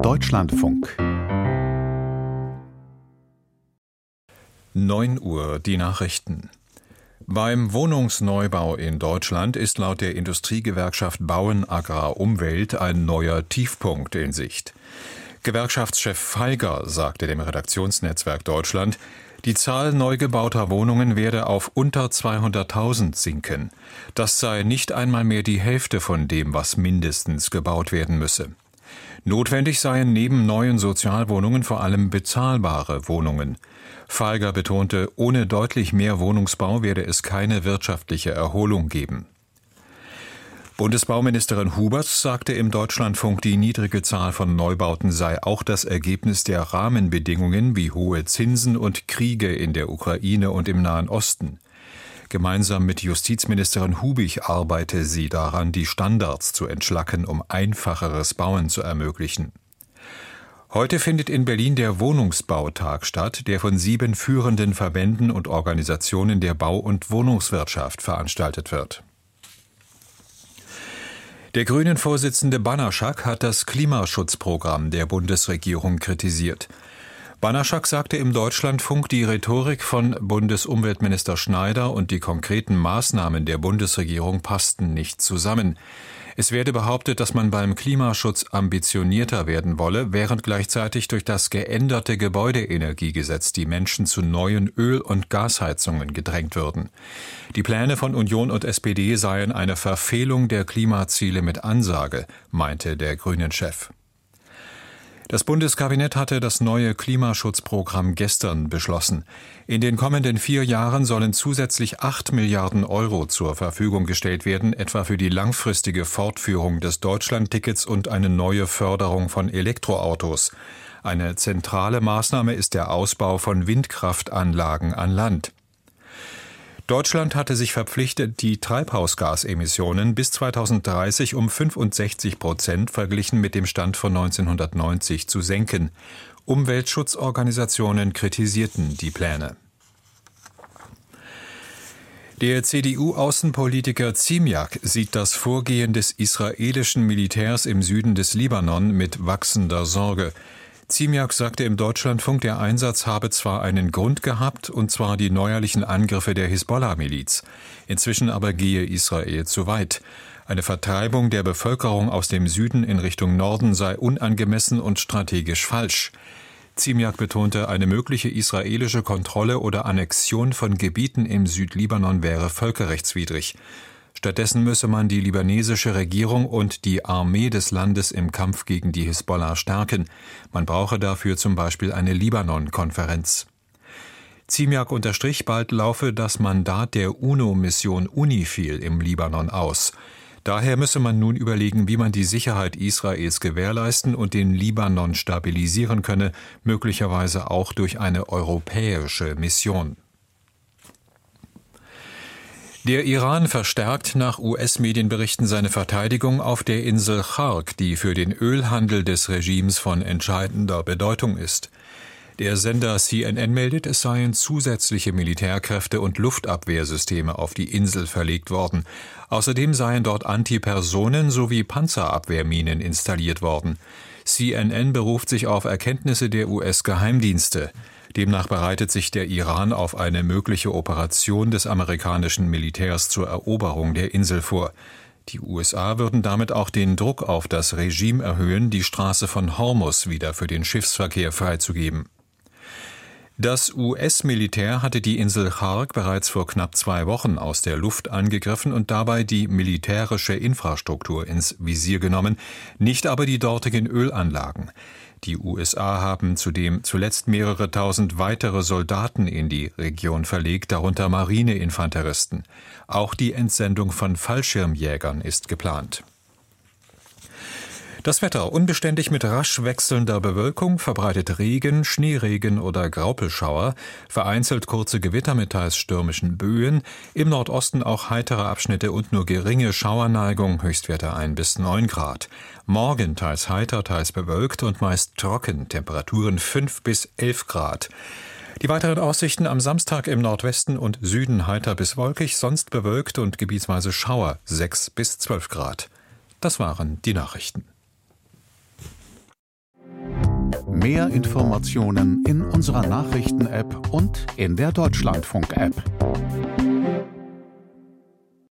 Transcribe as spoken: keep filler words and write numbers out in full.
Deutschlandfunk. neun Uhr, die Nachrichten. Beim Wohnungsneubau in Deutschland ist laut der Industriegewerkschaft Bauen Agrar Umwelt ein neuer Tiefpunkt in Sicht. Gewerkschaftschef Feiger sagte dem Redaktionsnetzwerk Deutschland, die Zahl neu gebauter Wohnungen werde auf unter zweihunderttausend sinken. Das sei nicht einmal mehr die Hälfte von dem, was mindestens gebaut werden müsse. Notwendig seien neben neuen Sozialwohnungen vor allem bezahlbare Wohnungen. Feiger betonte, ohne deutlich mehr Wohnungsbau werde es keine wirtschaftliche Erholung geben. Bundesbauministerin Huberts sagte im Deutschlandfunk, die niedrige Zahl von Neubauten sei auch das Ergebnis der Rahmenbedingungen wie hohe Zinsen und Kriege in der Ukraine und im Nahen Osten. Gemeinsam mit Justizministerin Hubig arbeite sie daran, die Standards zu entschlacken, um einfacheres Bauen zu ermöglichen. Heute findet in Berlin der Wohnungsbautag statt, der von sieben führenden Verbänden und Organisationen der Bau- und Wohnungswirtschaft veranstaltet wird. Der Grünen-Vorsitzende Banaschak hat das Klimaschutzprogramm der Bundesregierung kritisiert. Banaschak sagte im Deutschlandfunk, die Rhetorik von Bundesumweltminister Schneider und die konkreten Maßnahmen der Bundesregierung passten nicht zusammen. Es werde behauptet, dass man beim Klimaschutz ambitionierter werden wolle, während gleichzeitig durch das geänderte Gebäudeenergiegesetz die Menschen zu neuen Öl- und Gasheizungen gedrängt würden. Die Pläne von Union und S P D seien eine Verfehlung der Klimaziele mit Ansage, meinte der Grünen-Chef. Das Bundeskabinett hatte das neue Klimaschutzprogramm gestern beschlossen. In den kommenden vier Jahren sollen zusätzlich acht Milliarden Euro zur Verfügung gestellt werden, etwa für die langfristige Fortführung des Deutschlandtickets und eine neue Förderung von Elektroautos. Eine zentrale Maßnahme ist der Ausbau von Windkraftanlagen an Land. Deutschland hatte sich verpflichtet, die Treibhausgasemissionen bis zweitausenddreißig um fünfundsechzig Prozent verglichen mit dem Stand von neunzehnhundertneunzig zu senken. Umweltschutzorganisationen kritisierten die Pläne. Der C D U-Außenpolitiker Ziemiak sieht das Vorgehen des israelischen Militärs im Süden des Libanon mit wachsender Sorge. Ziemiak sagte im Deutschlandfunk, der Einsatz habe zwar einen Grund gehabt, und zwar die neuerlichen Angriffe der Hisbollah-Miliz. Inzwischen aber gehe Israel zu weit. Eine Vertreibung der Bevölkerung aus dem Süden in Richtung Norden sei unangemessen und strategisch falsch. Ziemiak betonte, eine mögliche israelische Kontrolle oder Annexion von Gebieten im Südlibanon wäre völkerrechtswidrig. Stattdessen müsse man die libanesische Regierung und die Armee des Landes im Kampf gegen die Hisbollah stärken. Man brauche dafür zum Beispiel eine Libanon-Konferenz. Ziemiak unterstrich, bald laufe das Mandat der UNO-Mission UNIFIL im Libanon aus. Daher müsse man nun überlegen, wie man die Sicherheit Israels gewährleisten und den Libanon stabilisieren könne, möglicherweise auch durch eine europäische Mission. Der Iran verstärkt nach U S-Medienberichten seine Verteidigung auf der Insel Chark, die für den Ölhandel des Regimes von entscheidender Bedeutung ist. Der Sender C N N meldet, es seien zusätzliche Militärkräfte und Luftabwehrsysteme auf die Insel verlegt worden. Außerdem seien dort Antipersonen- sowie Panzerabwehrminen installiert worden. C N N beruft sich auf Erkenntnisse der U S-Geheimdienste. Demnach bereitet sich der Iran auf eine mögliche Operation des amerikanischen Militärs zur Eroberung der Insel vor. Die U S A würden damit auch den Druck auf das Regime erhöhen, die Straße von Hormuz wieder für den Schiffsverkehr freizugeben. Das U S-Militär hatte die Insel Chark bereits vor knapp zwei Wochen aus der Luft angegriffen und dabei die militärische Infrastruktur ins Visier genommen, nicht aber die dortigen Ölanlagen. Die U S A haben zudem zuletzt mehrere tausend weitere Soldaten in die Region verlegt, darunter Marineinfanteristen. Auch die Entsendung von Fallschirmjägern ist geplant. Das Wetter unbeständig mit rasch wechselnder Bewölkung, verbreitet Regen, Schneeregen oder Graupelschauer, vereinzelt kurze Gewitter mit teils stürmischen Böen, im Nordosten auch heitere Abschnitte und nur geringe Schauerneigung, Höchstwerte ein bis neun Grad. Morgen teils heiter, teils bewölkt und meist trocken, Temperaturen fünf bis elf Grad. Die weiteren Aussichten am Samstag im Nordwesten und Süden heiter bis wolkig, sonst bewölkt und gebietsweise Schauer, sechs bis zwölf Grad. Das waren die Nachrichten. Mehr Informationen in unserer Nachrichten-App und in der Deutschlandfunk-App.